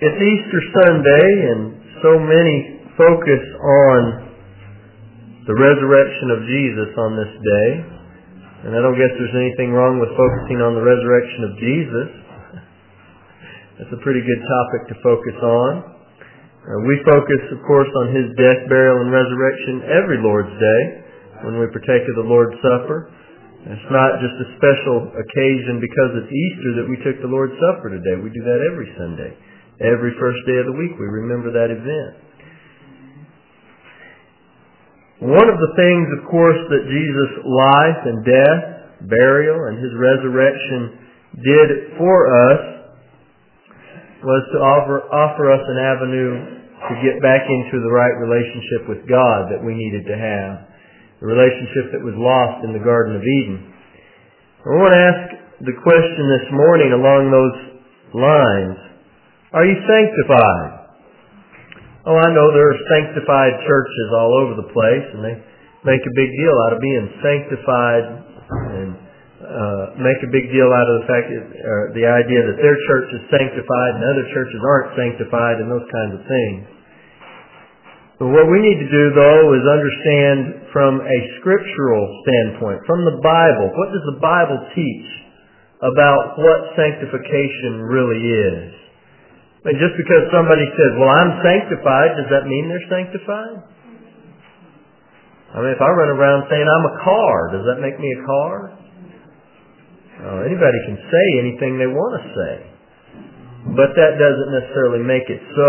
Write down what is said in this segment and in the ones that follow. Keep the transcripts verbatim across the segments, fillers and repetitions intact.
It's Easter Sunday, and so many focus on the resurrection of Jesus on this day. And I don't guess there's anything wrong with focusing on the resurrection of Jesus. That's a pretty good topic to focus on. Uh, we focus, of course, on His death, burial, and resurrection every Lord's Day when we partake of the Lord's Supper. It's not just a special occasion because it's Easter that we took the Lord's Supper today. We do that every Sunday. Every first day of the week we remember that event. One of the things, of course, that Jesus' life and death, burial, and His resurrection did for us was to offer, offer us an avenue to get back into the right relationship with God that we needed to have. The relationship that was lost in the Garden of Eden. I want to ask the question this morning along those lines. Are you sanctified? Oh, I know there are sanctified churches all over the place, and they make a big deal out of being sanctified and uh, make a big deal out of the fact that, uh, the idea that their church is sanctified and other churches aren't sanctified and those kinds of things. But what we need to do, though, is understand from a scriptural standpoint, from the Bible, what does the Bible teach about what sanctification really is? And just because somebody says, well, I'm sanctified, does that mean they're sanctified? I mean, if I run around saying I'm a car, does that make me a car? Uh, anybody can say anything they want to say. But that doesn't necessarily make it so.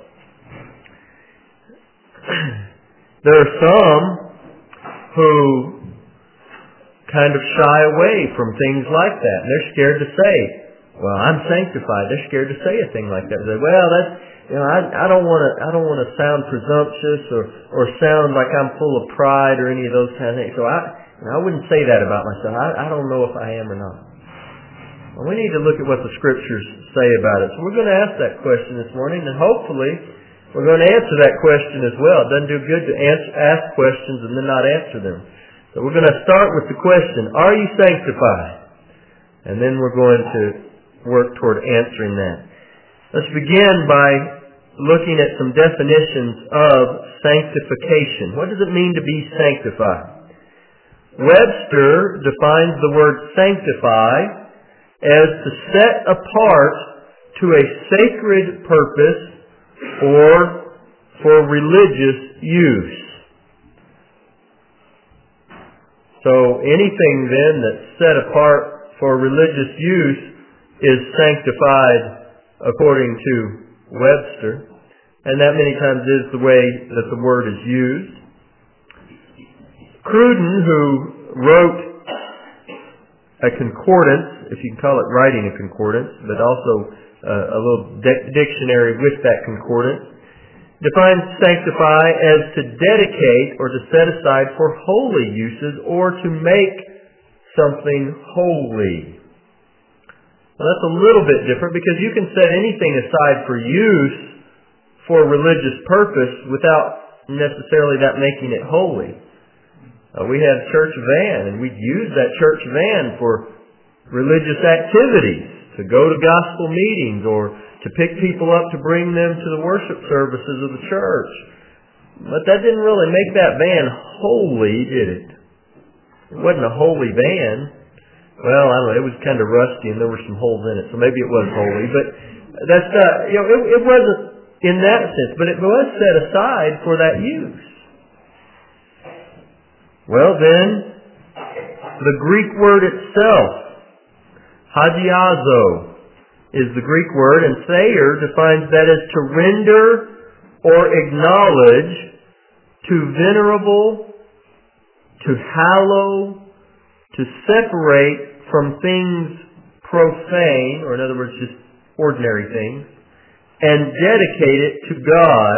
There are some who kind of shy away from things like that. And they're scared to say, well, I'm sanctified. They're scared to say a thing like that. They say, well, that's, you know, I, I don't want to, I don't want to sound presumptuous or, or sound like I'm full of pride or any of those kind of things. So I, you know, I wouldn't say that about myself. I, I don't know if I am or not. Well, we need to look at what the scriptures say about it. So we're going to ask that question this morning, and hopefully we're going to answer that question as well. It doesn't do good to answer, ask questions and then not answer them. So we're going to start with the question, are you sanctified? And then we're going to work toward answering that. Let's begin by looking at some definitions of sanctification. What does it mean to be sanctified? Webster defines the word sanctify as to set apart to a sacred purpose or for religious use. So anything then that's set apart for religious use is sanctified according to Webster. And that many times is the way that the word is used. Cruden, who wrote a concordance, if you can call it writing a concordance, but also uh, a little de- dictionary with that concordance, defines sanctify as to dedicate or to set aside for holy uses or to make something holy. Well, that's a little bit different because you can set anything aside for use for religious purpose without necessarily that making it holy. Uh, we had a church van, and we'd use that church van for religious activities, to go to gospel meetings or to pick people up to bring them to the worship services of the church. But that didn't really make that van holy, did it? It wasn't a holy van. Well, I don't know, it was kind of rusty and there were some holes in it, so maybe it was holy. But that's not, you know, it, it wasn't in that sense, but it was set aside for that use. Well then, the Greek word itself, hagiazo, is the Greek word, and Thayer defines that as to render or acknowledge, to venerable, to hallow, to separate from things profane, or in other words, just ordinary things, and dedicate it to God,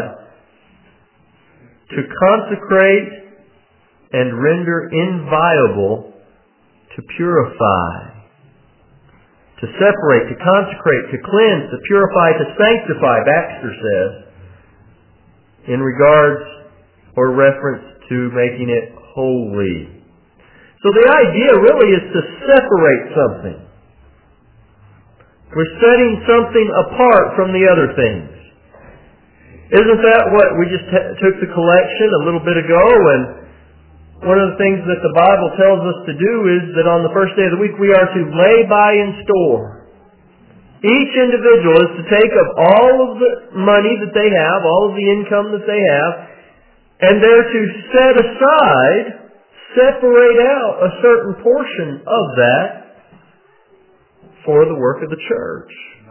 to consecrate and render inviolable, to purify. To separate, to consecrate, to cleanse, to purify, to sanctify, Baxter says, in regards or reference to making it holy. So the idea really is to separate something. We're setting something apart from the other things. Isn't that what we just t- took the collection a little bit ago? And one of the things that the Bible tells us to do is that on the first day of the week we are to lay by in store. Each individual is to take of all of the money that they have, all of the income that they have, and they're to set aside, separate out a certain portion of that for the work of the church.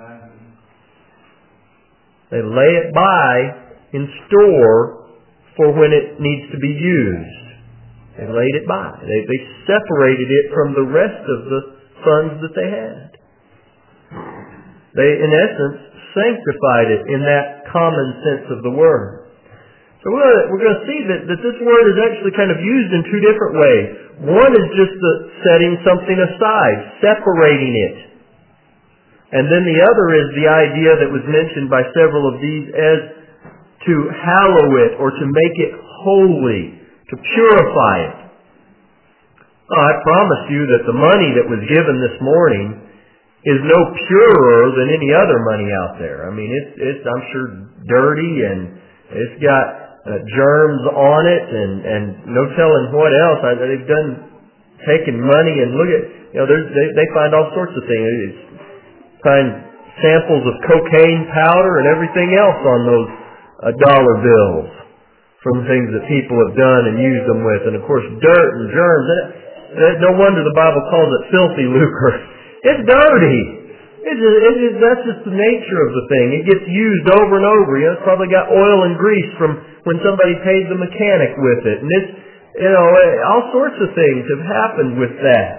They lay it by in store for when it needs to be used. They laid it by. They, they separated it from the rest of the funds that they had. They, in essence, sanctified it in that common sense of the word. So we're, we're going to see that, that this word is actually kind of used in two different ways. One is just the setting something aside, separating it. And then the other is the idea that was mentioned by several of these as to hallow it or to make it holy, to purify it. Oh, I promise you that the money that was given this morning is no purer than any other money out there. I mean, it's, it's I'm sure, dirty and it's got uh, germs on it and, and no telling what else. I, they've done, taken money and look at, you know, there's, they, they find all sorts of things. It's, find samples of cocaine powder and everything else on those uh, dollar bills from things that people have done and used them with. And of course, dirt and germs. And no wonder the Bible calls it filthy lucre. It's dirty. It's just, it's just, that's just the nature of the thing. It gets used over and over. You know, it's probably got oil and grease from when somebody paid the mechanic with it. And it's, you know, all sorts of things have happened with that.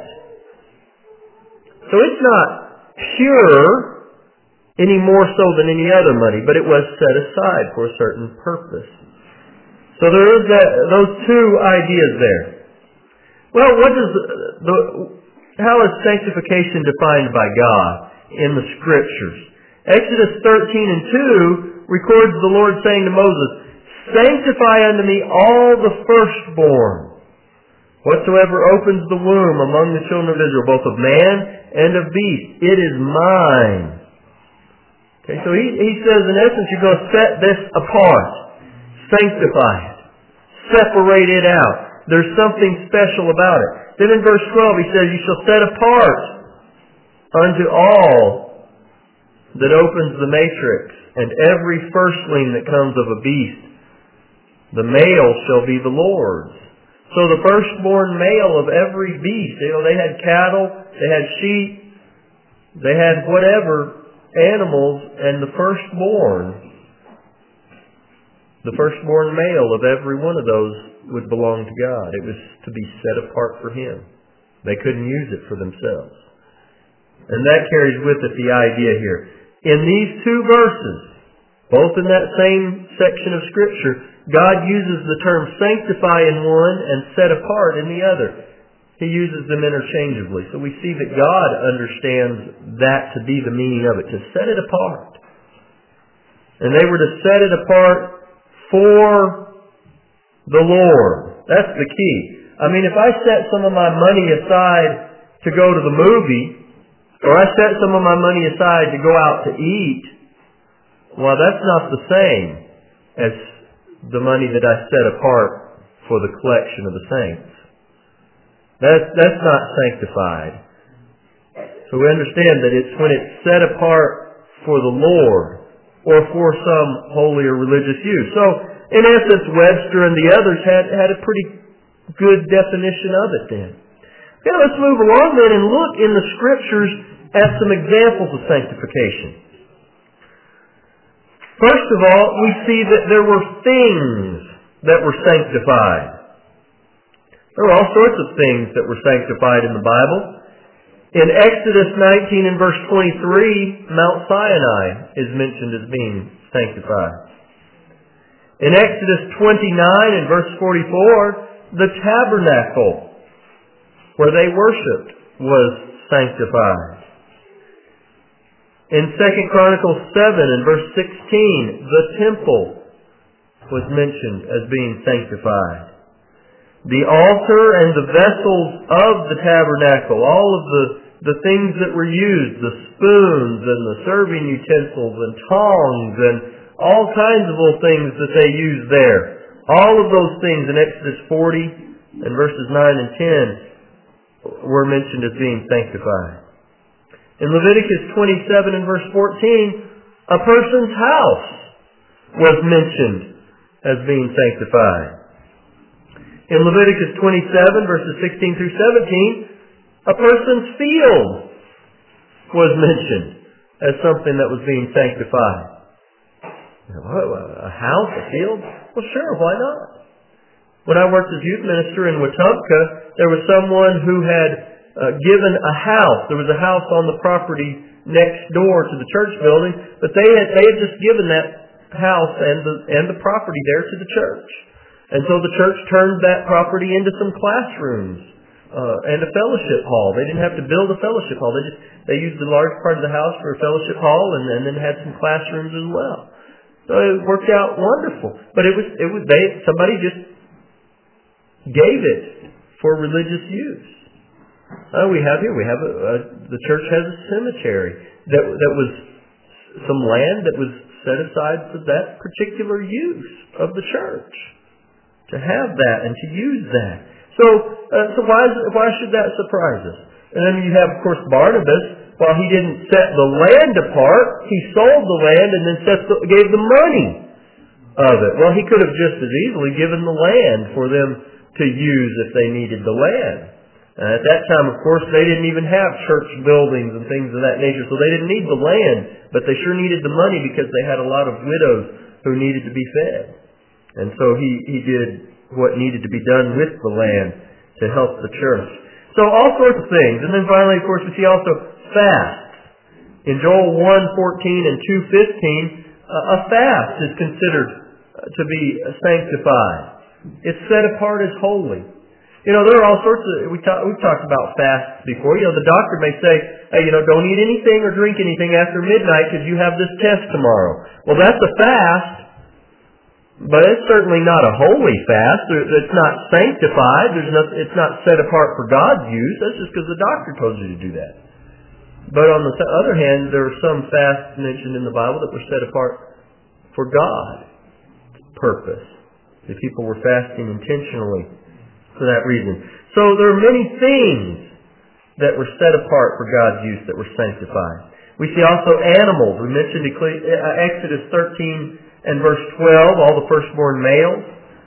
So it's not pure any more so than any other money, but it was set aside for a certain purpose. So there is that, those two ideas there. Well, what does the, the how is sanctification defined by God in the Scriptures? Exodus thirteen and two records the Lord saying to Moses, "Sanctify unto me all the firstborn, whatsoever opens the womb among the children of Israel, both of man and of beast. It is mine." Okay, so he, he says, in essence, you're going to set this apart. Sanctify it. Separate it out. There's something special about it. Then in verse twelve he says, "You shall set apart unto all that opens the matrix, and every firstling that comes of a beast. The male shall be the Lord's." So the firstborn male of every beast, you know, they had cattle, they had sheep, they had whatever animals, and the firstborn, the firstborn male of every one of those would belong to God. It was to be set apart for Him. They couldn't use it for themselves. And that carries with it the idea here. In these two verses, both in that same section of Scripture, God uses the term sanctify in one and set apart in the other. He uses them interchangeably. So we see that God understands that to be the meaning of it, to set it apart. And they were to set it apart for the Lord. That's the key. I mean, if I set some of my money aside to go to the movie, or I set some of my money aside to go out to eat, well, that's not the same as the money that I set apart for the collection of the saints. That's, that's not sanctified. So we understand that it's when it's set apart for the Lord or for some holy or religious use. So, in essence, Webster and the others had, had a pretty good definition of it then. Okay, let's move along then and look in the Scriptures at some examples of sanctification. First of all, we see that there were things that were sanctified. There were all sorts of things that were sanctified in the Bible. In Exodus nineteen and verse twenty-three, Mount Sinai is mentioned as being sanctified. In Exodus twenty-nine and verse forty-four, the tabernacle where they worshipped was sanctified. In Second Chronicles seven and verse sixteen, the temple was mentioned as being sanctified. The altar and the vessels of the tabernacle, all of the the things that were used, the spoons and the serving utensils and tongs and all kinds of little things that they used there. All of those things in Exodus forty and verses nine and ten were mentioned as being sanctified. In Leviticus twenty-seven and verse fourteen, a person's house was mentioned as being sanctified. In Leviticus twenty-seven verses sixteen through seventeen, a person's field was mentioned as something that was being sanctified. A house, a field? Well, sure, why not? When I worked as youth minister in Wetumpka, there was someone who had uh, given a house. There was a house on the property next door to the church building, but they had they had just given that house and the and the property there to the church. And so the church turned that property into some classrooms uh, and a fellowship hall. They didn't have to build a fellowship hall. They just they used a large part of the house for a fellowship hall, and, and then had some classrooms as well. So it worked out wonderful. But it was it was they somebody just gave it for religious use. Uh, we have here we have a, a the church has a cemetery that that was some land that was set aside for that particular use of the church, to have that and to use that. So uh, so why is, why should that surprise us? And then you have, of course, Barnabas. While he didn't set the land apart, he sold the land and then set the, gave the money of it. Well, he could have just as easily given the land for them to use if they needed the land. Uh, at that time, of course, they didn't even have church buildings and things of that nature, so they didn't need the land, but they sure needed the money because they had a lot of widows who needed to be fed. And so he, he did what needed to be done with the land to help the church. So all sorts of things. And then finally, of course, we see also fast. In Joel one fourteen and two fifteen, uh, a fast is considered uh, to be sanctified. It's set apart as holy. You know, there are all sorts of, we talk, we've talked about fasts before. You know, the doctor may say, hey, you know, don't eat anything or drink anything after midnight because you have this test tomorrow. Well, that's a fast, but it's certainly not a holy fast. It's not sanctified. There's not, it's not set apart for God's use. That's just because the doctor told you to do that. But on the other hand, there are some fasts mentioned in the Bible that were set apart for God's purpose. The people were fasting intentionally for that reason. So there are many things that were set apart for God's use that were sanctified. We see also animals. We mentioned Exodus thirteen and verse twelve, all the firstborn males.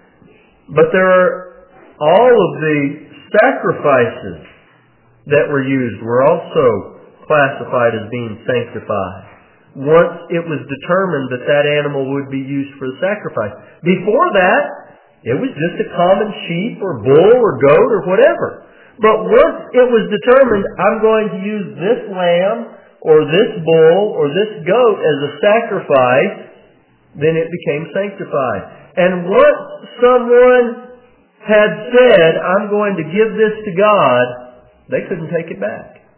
But there are all of the sacrifices that were used were also classified as being sanctified once it was determined that that animal would be used for the sacrifice. Before that, it was just a common sheep or bull or goat or whatever. But once it was determined, I'm going to use this lamb or this bull or this goat as a sacrifice, then it became sanctified. And once someone had said, I'm going to give this to God, they couldn't take it back.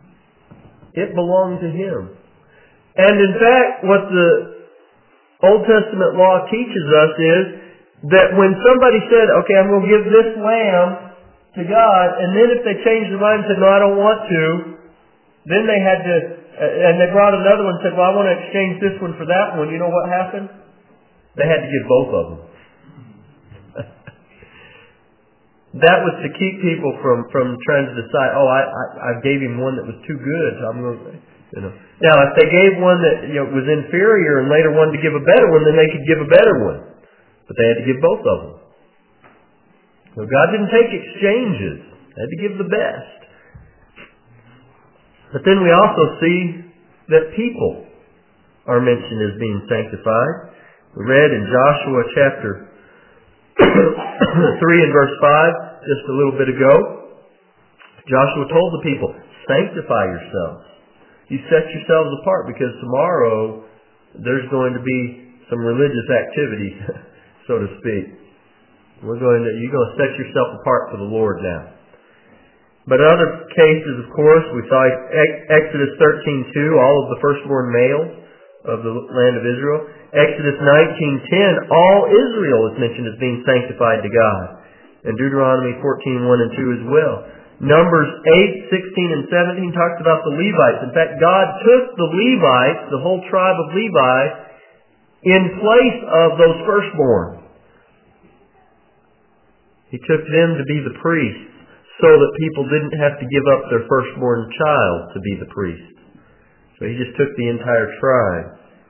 It belonged to Him. And in fact, what the Old Testament law teaches us is that when somebody said, okay, I'm going to give this lamb to God, and then if they changed their mind and said, no, I don't want to, then they had to, and they brought another one and said, well, I want to exchange this one for that one. You know what happened? They had to give both of them. That was to keep people from, from trying to decide, oh, I, I, I gave him one that was too good, so I'm going to, you know. Now, if they gave one that, you know, was inferior and later wanted to give a better one, then they could give a better one. But they had to give both of them. So God didn't take exchanges. They had to give the best. But then we also see that people are mentioned as being sanctified. We read in Joshua chapter three and verse five just a little bit ago. Joshua told the people, sanctify yourselves. You set yourselves apart because tomorrow there's going to be some religious activity, so to speak. We're going to, you're going to set yourself apart for the Lord now. But in other cases, of course, we saw Exodus thirteen two, all of the firstborn males of the land of Israel. Exodus nineteen ten, all Israel is mentioned as being sanctified to God. And Deuteronomy fourteen one and two as well. Numbers eight, sixteen, and seventeen talks about the Levites. In fact, God took the Levites, the whole tribe of Levi, in place of those firstborn. He took them to be the priests so that people didn't have to give up their firstborn child to be the priest. So He just took the entire tribe.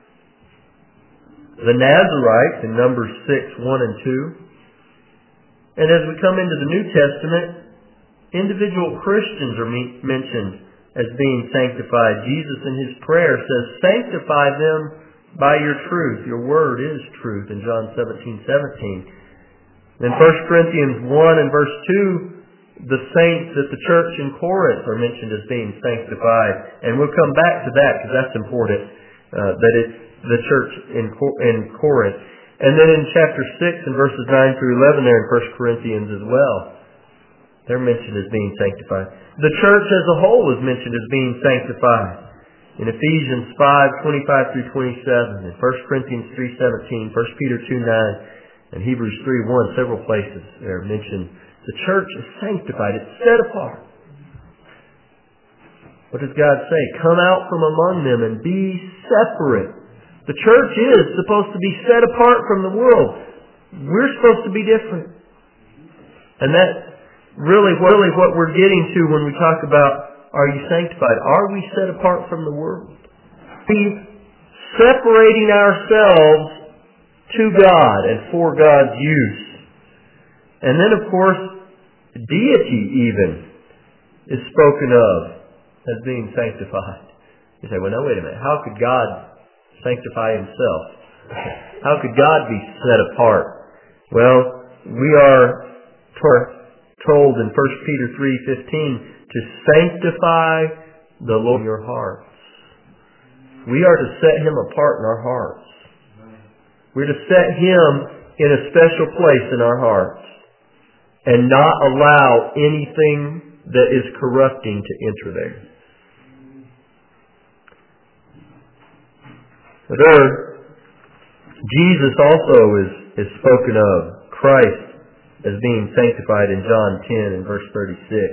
The Nazarites in Numbers six, one and two. And as we come into the New Testament, individual Christians are mentioned as being sanctified. Jesus in His prayer says, sanctify them by your truth. Your word is truth in John seventeen, seventeen. In First Corinthians one and verse two, the saints at the church in Corinth are mentioned as being sanctified. And we'll come back to that because that's important, uh, that it's the church in, in Corinth. And then in chapter six and verses nine through eleven there in First Corinthians as well, they're mentioned as being sanctified. The church as a whole is mentioned as being sanctified. In Ephesians five, twenty-five through twenty-seven, in First Corinthians three, seventeen, First Peter two, nine, and Hebrews three, one, several places there mentioned the church is sanctified. It's set apart. What does God say? Come out from among them and be separate. The church is supposed to be set apart from the world. We're supposed to be different. And that's really, really what we're getting to when we talk about, are you sanctified? Are we set apart from the world? We separating ourselves to God and for God's use. And then, of course, deity even is spoken of as being sanctified. You say, well, no, wait a minute. How could God sanctify Himself? How could God be set apart? Well, we are told in First Peter three, fifteen to sanctify the Lord in your hearts. We are to set Him apart in our hearts. We're to set Him in a special place in our hearts and not allow anything that is corrupting to enter there. There, Jesus also is, is spoken of, Christ, as being sanctified in John ten and verse thirty-six.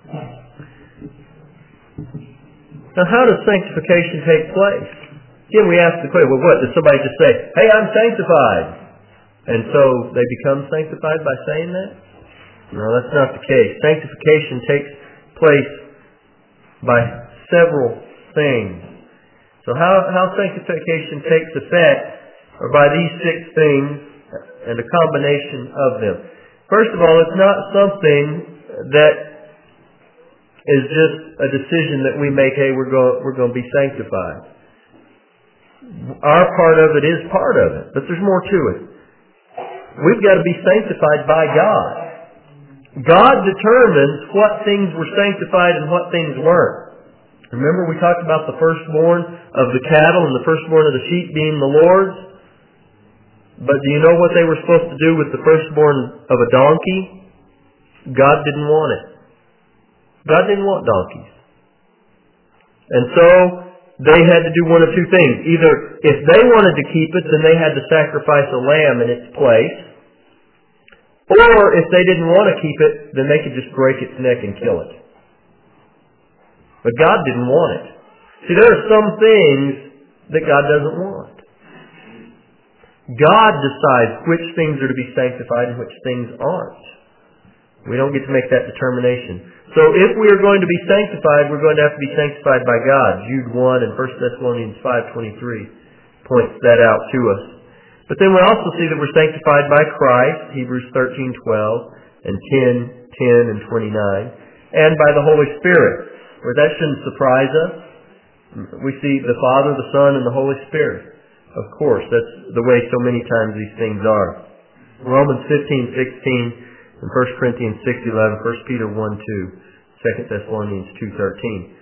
Now, how does sanctification take place? Again, we ask the question, well, what? Does somebody just say, hey, I'm sanctified? And so they become sanctified by saying that? No, that's not the case. Sanctification takes place by several things. So how, how sanctification takes effect are by these six things and a combination of them. First of all, it's not something that is just a decision that we make, hey, we're going, we're going to be sanctified. Our part of it is part of it, but there's more to it. We've got to be sanctified by God. God determines what things were sanctified and what things weren't. Remember we talked about the firstborn of the cattle and the firstborn of the sheep being the Lord's? But do you know what they were supposed to do with the firstborn of a donkey? God didn't want it. God didn't want donkeys. And so they had to do one of two things. Either if they wanted to keep it, then they had to sacrifice a lamb in its place. Or if they didn't want to keep it, then they could just break its neck and kill it. But God didn't want it. See, there are some things that God doesn't want. God decides which things are to be sanctified and which things aren't. We don't get to make that determination. So if we are going to be sanctified, we're going to have to be sanctified by God. Jude one and First Thessalonians five twenty-three points that out to us. But then we also see that we're sanctified by Christ, Hebrews thirteen twelve and ten ten and twenty-nine, and by the Holy Spirit. Where that shouldn't surprise us. We see the Father, the Son, and the Holy Spirit. Of course, that's the way so many times these things are. Romans fifteen sixteen and First Corinthians six eleven, First Peter one two, Second Thessalonians two thirteen.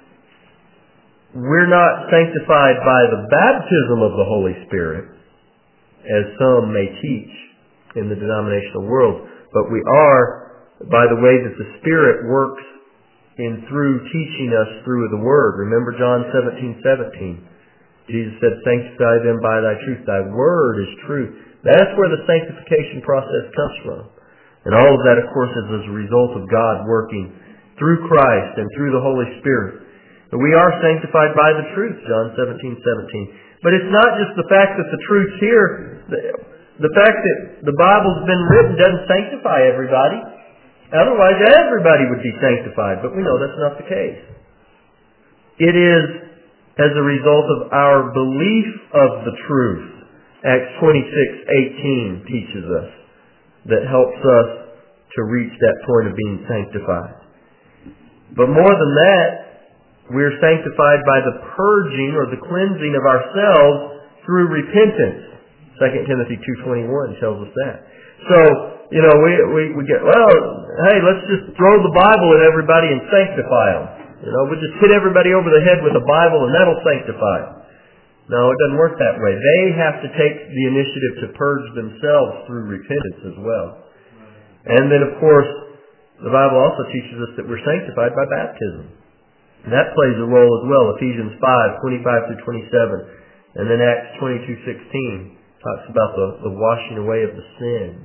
We're not sanctified by the baptism of the Holy Spirit, as some may teach in the denominational world, but we are by the way that the Spirit works in through teaching us through the Word. Remember John seventeen seventeen. Jesus said, sanctify them by thy truth. Thy Word is truth. That's where the sanctification process comes from. And all of that, of course, is as a result of God working through Christ and through the Holy Spirit. But we are sanctified by the truth, John seventeen seventeen. But it's not just the fact that the truth's here. The, the fact that the Bible's been written doesn't sanctify everybody. Otherwise, everybody would be sanctified. But we know that's not the case. It is as a result of our belief of the truth. Acts twenty-six eighteen teaches us that helps us to reach that point of being sanctified. But more than that, we're sanctified by the purging or the cleansing of ourselves through repentance. Second Timothy two twenty-one tells us that. So, you know, we, we, we get, well, hey, let's just throw the Bible at everybody and sanctify them. You know, we'll just hit everybody over the head with the Bible and that'll sanctify them. No, it doesn't work that way. They have to take the initiative to purge themselves through repentance as well. And then, of course, the Bible also teaches us that we're sanctified by baptism. And that plays a role as well. Ephesians five twenty-five through twenty-seven. And then Acts twenty-two sixteen talks about the, the washing away of the sins.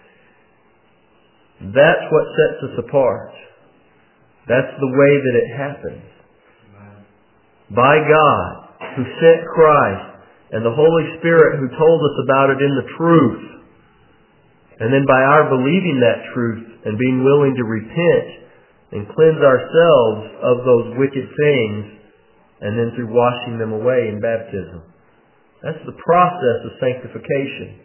That's what sets us apart. That's the way that it happens. By God, who sent Christ, and the Holy Spirit who told us about it in the truth. And then by our believing that truth and being willing to repent and cleanse ourselves of those wicked things, and then through washing them away in baptism. That's the process of sanctification.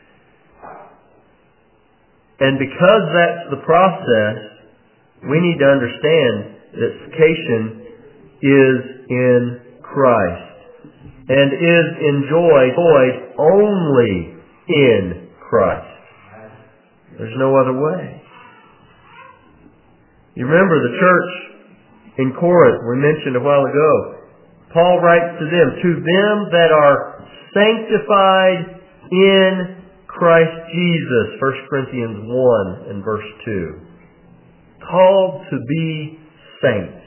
And because that's the process, we need to understand that sanctification is in Christ and is enjoyed only in Christ. There's no other way. You remember the church in Corinth we mentioned a while ago. Paul writes to them, to them that are sanctified in Christ Jesus. First Corinthians one and verse two. Called to be saints.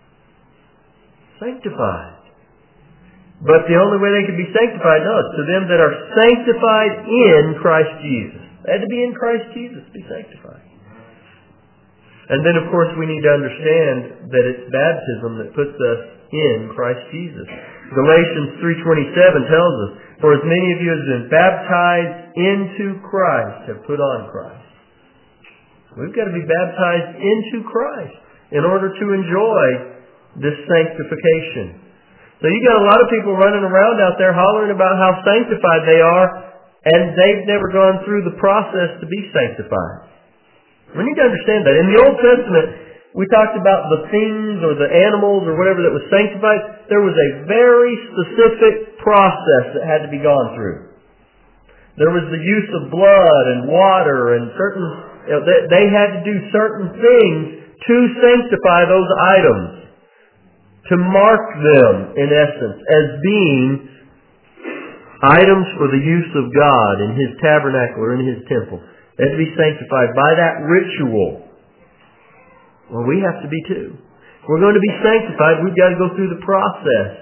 Sanctified. But the only way they could be sanctified, no, it's to them that are sanctified in Christ Jesus. They had to be in Christ Jesus to be sanctified. And then, of course, we need to understand that it's baptism that puts us in Christ Jesus. Galatians three twenty-seven tells us, for as many of you as have been baptized into Christ have put on Christ. We've got to be baptized into Christ in order to enjoy this sanctification. So you got a lot of people running around out there hollering about how sanctified they are, and they've never gone through the process to be sanctified. We need to understand that. In the Old Testament, we talked about the things or the animals or whatever that was sanctified. There was a very specific process that had to be gone through. There was the use of blood and water and certain, you know, they, they had to do certain things to sanctify those items, to mark them, in essence, as being items for the use of God in His tabernacle or in His temple. They have to be sanctified by that ritual. Well, we have to be too. If we're going to be sanctified, we've got to go through the process.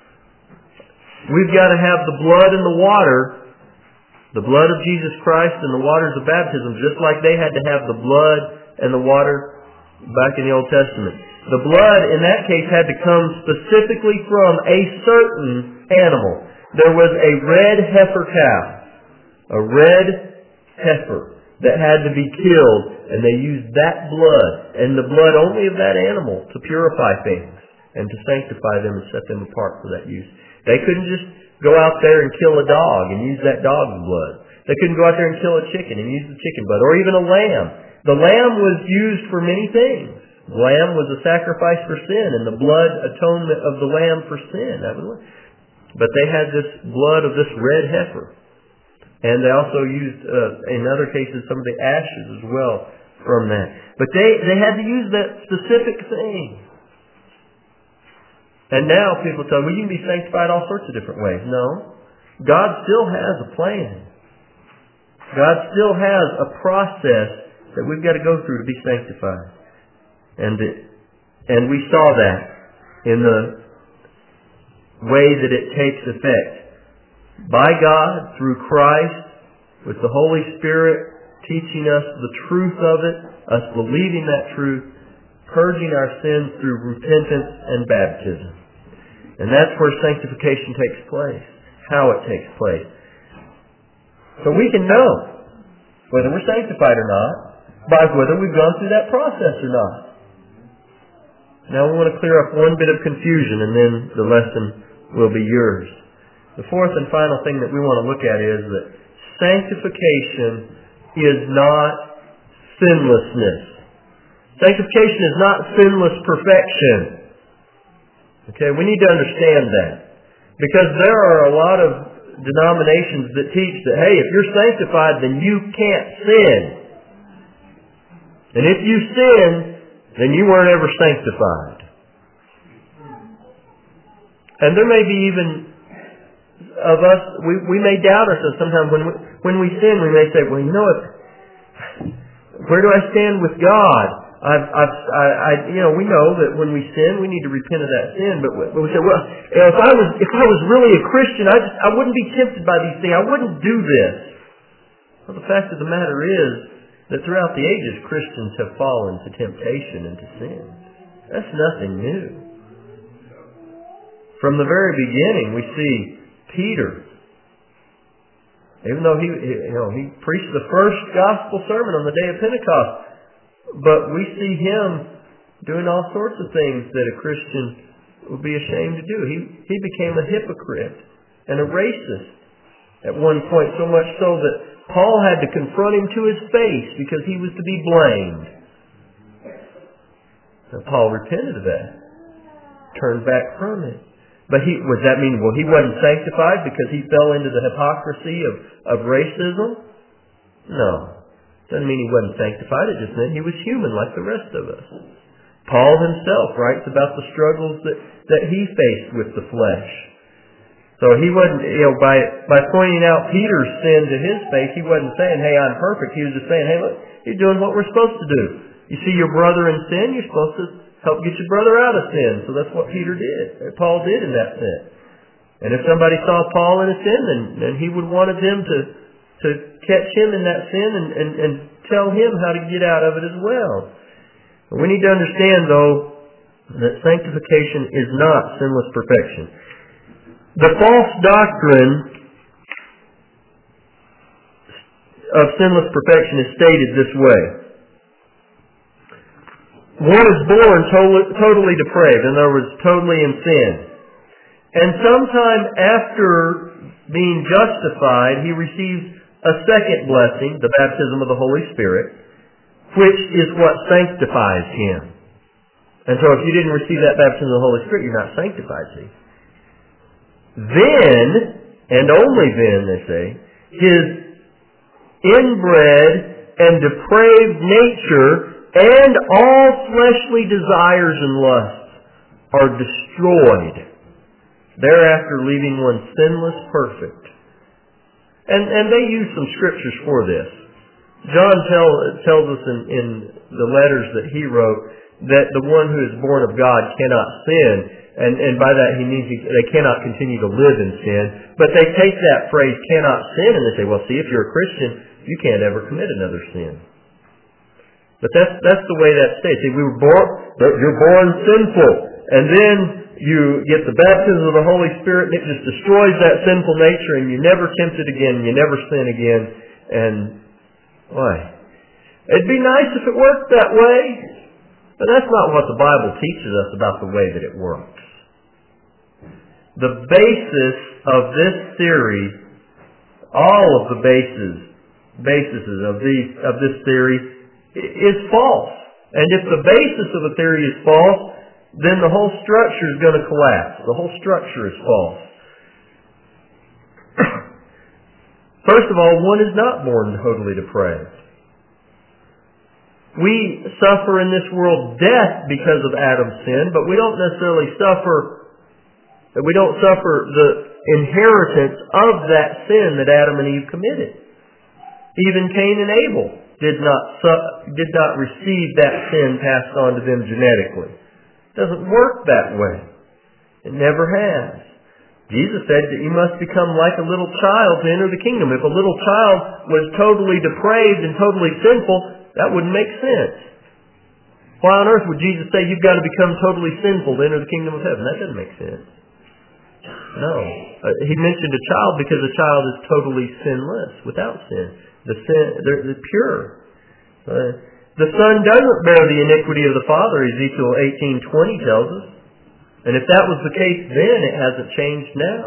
We've got to have the blood and the water, the blood of Jesus Christ and the waters of baptism, just like they had to have the blood and the water back in the Old Testament. The blood, in that case, had to come specifically from a certain animal. There was a red heifer cow, a red heifer that had to be killed, and they used that blood, and the blood only of that animal, to purify things and to sanctify them and set them apart for that use. They couldn't just go out there and kill a dog and use that dog's blood. They couldn't go out there and kill a chicken and use the chicken blood, or even a lamb. The lamb was used for many things. The lamb was a sacrifice for sin, and the blood atonement of the lamb for sin. That was, but they had this blood of this red heifer. And they also used, uh, in other cases, some of the ashes as well from that. But they, they had to use that specific thing. And now people tell me, well, you can be sanctified all sorts of different ways. No. God still has a plan. God still has a process that we've got to go through to be sanctified. And it, and we saw that in the way that it takes effect. By God, through Christ, with the Holy Spirit teaching us the truth of it, us believing that truth, purging our sins through repentance and baptism. And that's where sanctification takes place, how it takes place. So we can know whether we're sanctified or not by whether we've gone through that process or not. Now we want to clear up one bit of confusion, and then the lesson will be yours. The fourth and final thing that we want to look at is that sanctification is not sinlessness. Sanctification is not sinless perfection. Okay, we need to understand that. Because there are a lot of denominations that teach that, hey, if you're sanctified, then you can't sin. And if you sin, then you weren't ever sanctified. And there may be even of us, we, we may doubt ourselves sometimes when we, when we sin, we may say, well, you know what, where do I stand with God? I've, I've, I, I, you know, we know that when we sin, we need to repent of that sin. But we, but we say, well, you know, if I was, if I was really a Christian, I just, I wouldn't be tempted by these things. I wouldn't do this. Well, the fact of the matter is that throughout the ages, Christians have fallen to temptation and to sin. That's nothing new. From the very beginning, we see Peter, even though he, you know, he preached the first gospel sermon on the day of Pentecost, but we see him doing all sorts of things that a Christian would be ashamed to do. He he became a hypocrite and a racist at one point, so much so that Paul had to confront him to his face because he was to be blamed. Now, Paul repented of that, turned back from it. But he, does that mean, well, he wasn't sanctified because he fell into the hypocrisy of, of racism? No. Doesn't mean he wasn't sanctified. It just meant he was human like the rest of us. Paul himself writes about the struggles that, that he faced with the flesh. So he wasn't, you know, by, by pointing out Peter's sin to his face, he wasn't saying, hey, I'm perfect. He was just saying, hey, look, you're doing what we're supposed to do. You see your brother in sin, you're supposed to help get your brother out of sin. So that's what Peter did. Paul did in that sense. And if somebody saw Paul in a sin, then, then he would wanted them to, to catch him in that sin and, and, and tell him how to get out of it as well. But we need to understand, though, that sanctification is not sinless perfection. The false doctrine of sinless perfection is stated this way. One is born totally, totally depraved, in other words, totally in sin. And sometime after being justified, he receives a second blessing, the baptism of the Holy Spirit, which is what sanctifies him. And so if you didn't receive that baptism of the Holy Spirit, you're not sanctified, see. Then, and only then, they say, his inbred and depraved nature and all fleshly desires and lusts are destroyed, thereafter leaving one sinless, perfect. And and they use some scriptures for this. John tell, tells us in, in the letters that he wrote that the one who is born of God cannot sin, and, and by that he means he, they cannot continue to live in sin. But they take that phrase, cannot sin, and they say, well, see, if you're a Christian, you can't ever commit another sin. But that's that's the way that states. See, we were born, you're born sinful, and then you get the baptism of the Holy Spirit, and it just destroys that sinful nature, and you're never tempted again, and you never sin again. And why? It'd be nice if it worked that way, but that's not what the Bible teaches us about the way that it works. The basis of this theory, all of the bases, bases of these of this theory, is false. And if the basis of a theory is false, then the whole structure is going to collapse. The whole structure is false. First of all, one is not born totally depraved. We suffer in this world death because of Adam's sin, but we don't necessarily suffer, we don't suffer the inheritance of that sin that Adam and Eve committed. Even Cain and Abel did not did not receive that sin passed on to them genetically. It doesn't work that way. It never has. Jesus said that you must become like a little child to enter the kingdom. If a little child was totally depraved and totally sinful, that wouldn't make sense. Why on earth would Jesus say you've got to become totally sinful to enter the kingdom of heaven? That doesn't make sense. No. Uh, he mentioned a child because a child is totally sinless, without sin. The sin, they're, they're pure. Uh, the Son doesn't bear the iniquity of the Father, Ezekiel eighteen twenty tells us. And if that was the case then, it hasn't changed now.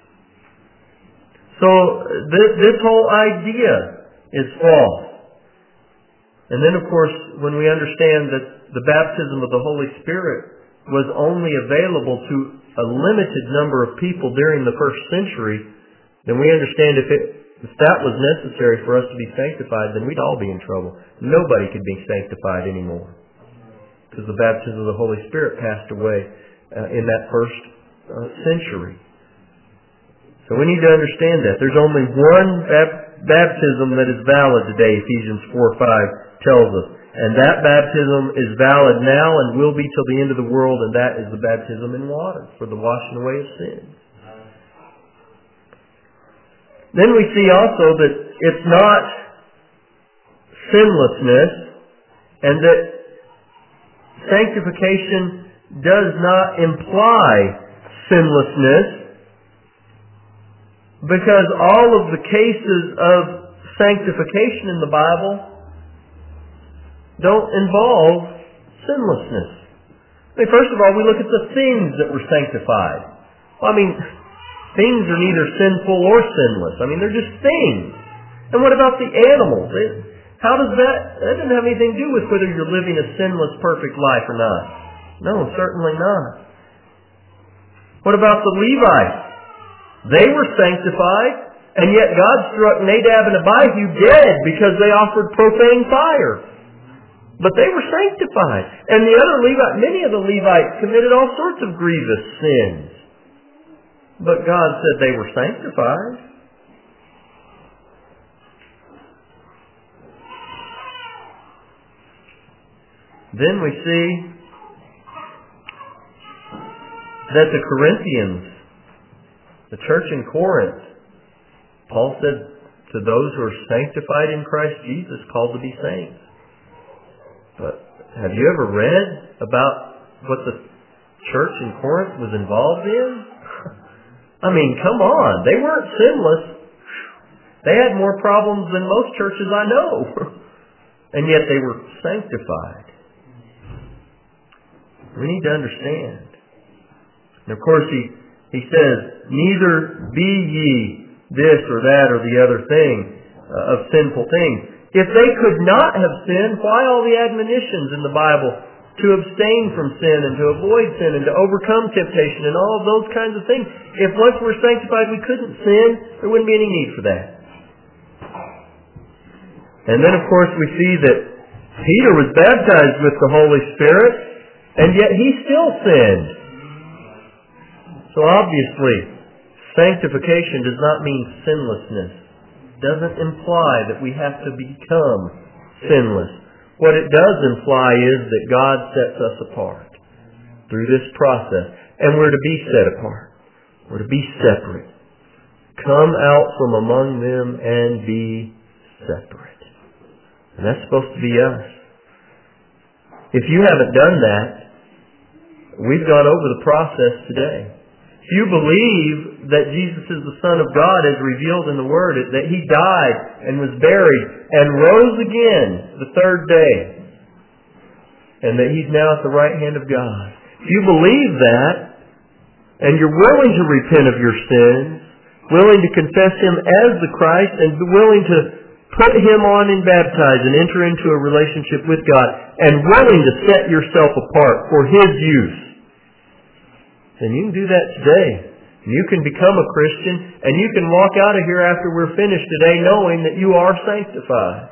So th- this whole idea is false. And then, of course, when we understand that the baptism of the Holy Spirit was only available to a limited number of people during the first century, then we understand if, it, if that was necessary for us to be sanctified, then we'd all be in trouble. Nobody could be sanctified anymore because the baptism of the Holy Spirit passed away uh, in that first uh, century. So we need to understand that. There's only one bap- baptism that is valid today, Ephesians four five tells us. And that baptism is valid now and will be till the end of the world, and that is the baptism in water for the washing away of sins. Then we see also that it's not sinlessness, and that sanctification does not imply sinlessness, because all of the cases of sanctification in the Bible don't involve sinlessness. I mean, first of all, we look at the things that were sanctified. Well, I mean, things are neither sinful or sinless. I mean, they're just things. And what about the animals? It, how does that, that doesn't have anything to do with whether you're living a sinless, perfect life or not. No, certainly not. What about the Levites? They were sanctified, and yet God struck Nadab and Abihu dead because they offered profane fire. But they were sanctified. And the other Levites, many of the Levites committed all sorts of grievous sins. But God said they were sanctified. Then we see that the Corinthians, the church in Corinth, Paul said to those who are sanctified in Christ Jesus, called to be saints. But have you ever read about what the church in Corinth was involved in? I mean, come on. They weren't sinless. They had more problems than most churches I know. And yet they were sanctified. We need to understand. And of course, he, he says, neither be ye this or that or the other thing uh, of sinful things. If they could not have sinned, why all the admonitions in the Bible to abstain from sin and to avoid sin and to overcome temptation and all of those kinds of things? If once we're sanctified we couldn't sin, there wouldn't be any need for that. And then of course we see that Peter was baptized with the Holy Spirit, and yet he still sinned. So obviously, sanctification does not mean sinlessness. Doesn't imply that we have to become sinless. What it does imply is that God sets us apart through this process. And we're to be set apart. We're to be separate. Come out from among them and be separate. And that's supposed to be us. If you haven't done that, we've gone over the process today. If you believe that Jesus is the Son of God as revealed in the Word, that He died and was buried and rose again the third day, and that He's now at the right hand of God. If you believe that, and you're willing to repent of your sins, willing to confess Him as the Christ, and willing to put Him on and baptize and enter into a relationship with God, and willing to set yourself apart for His use, then you can do that today. You can become a Christian, and you can walk out of here after we're finished today knowing that you are sanctified.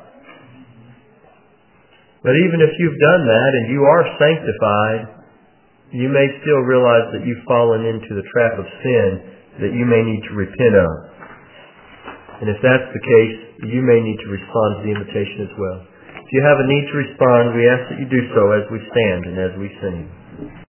But even if you've done that and you are sanctified, you may still realize that you've fallen into the trap of sin that you may need to repent of. And if that's the case, you may need to respond to the invitation as well. If you have a need to respond, we ask that you do so as we stand and as we sing.